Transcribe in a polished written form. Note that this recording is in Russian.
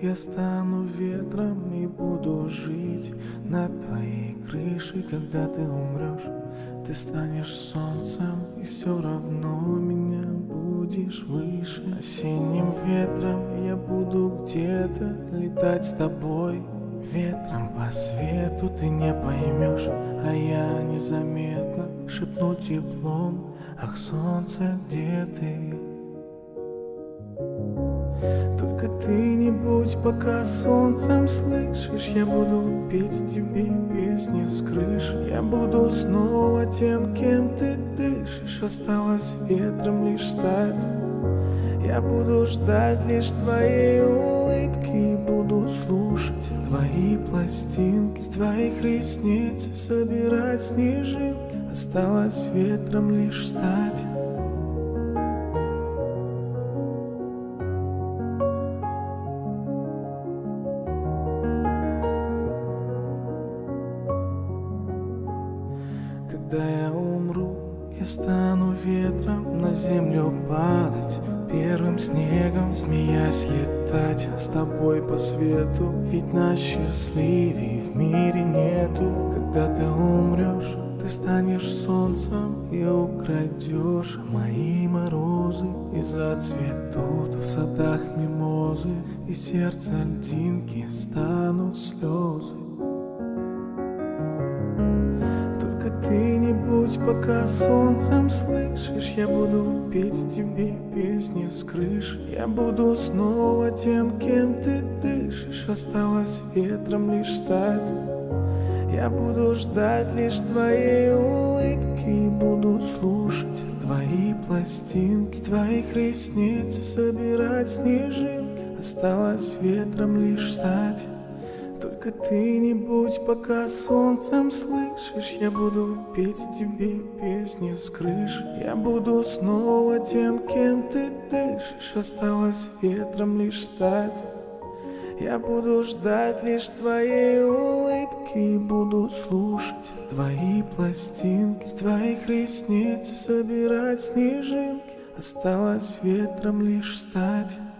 я стану ветром и буду жить над твоей крышей. Когда ты умрешь, ты станешь солнцем, и все равно меня будешь выше. Осенним ветром я буду где-то летать с тобой. Ветром по свету ты не поймешь, а я незаметно шепну теплом: ах, солнце, где ты? Только ты не будь пока солнцем, слышишь? Я буду петь тебе песни с крыши. Я буду снова тем, кем ты дышишь. Осталось ветром лишь стать. Я буду ждать лишь твоей улыбки и буду слушать твои пластинки. С твоих ресниц собирать снежинки. Осталось ветром лишь стать. Когда я умру, я стану ветром, на землю падать, первым снегом, смеясь летать с тобой по свету. Ведь нас счастливей в мире нету. Когда ты умрешь, ты станешь солнцем и украдешь мои морозы. И зацветут в садах мимозы, и сердце льдинки станут слезы. Ты не будь пока солнцем, слышишь? Я буду петь тебе песни с крыши. Я буду снова тем, кем ты дышишь. Осталось ветром лишь стать. Я буду ждать лишь твоей улыбки и буду слушать твои пластинки. С твоих ресниц собирать снежинки. Осталось ветром лишь стать. Только ты не будь пока солнцем, слышишь? Я буду петь тебе песни с крыши. Я буду снова тем, кем ты дышишь. Осталось ветром лишь стать. Я буду ждать лишь твоей улыбки и буду слушать твои пластинки. С твоих ресниц собирать снежинки. Осталось ветром лишь стать.